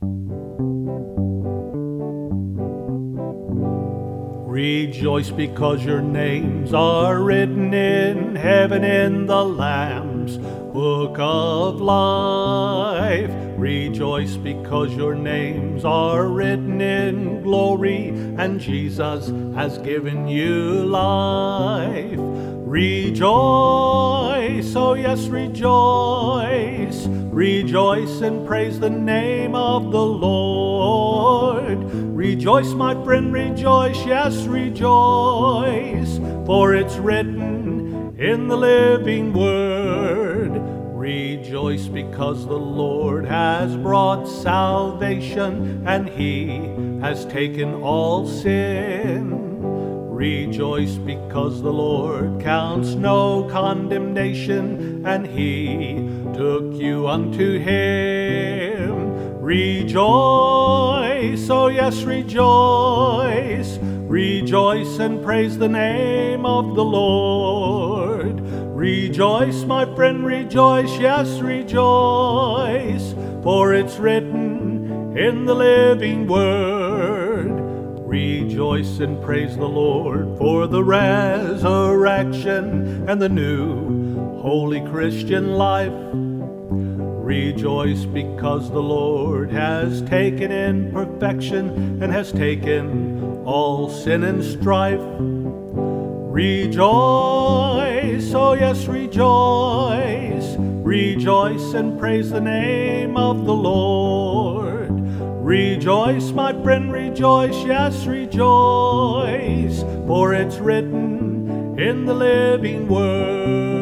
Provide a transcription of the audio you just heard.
Rejoice because your names are written in heaven in the Lamb's book of life. Rejoice because your names are written in glory and Jesus has given you life. Rejoice, oh yes, rejoice. Rejoice and praise the name of the Lord. Rejoice, my friend, rejoice, yes, rejoice, for it's written in the living word. Rejoice because the Lord has brought salvation and he has taken all sin. Rejoice because the Lord counts no condemnation and he took you unto him. Rejoice, oh yes, rejoice. Rejoice and praise the name of the Lord. Rejoice, my friend, rejoice, yes, rejoice, for it's written in the living word. Rejoice and praise the Lord for the resurrection and the new holy Christian life. Rejoice because the Lord has taken in perfection and has taken all sin and strife. Rejoice, oh yes, rejoice. Rejoice and praise the name of the Lord. Rejoice, my friend, rejoice, yes, rejoice, for it's written in the living word.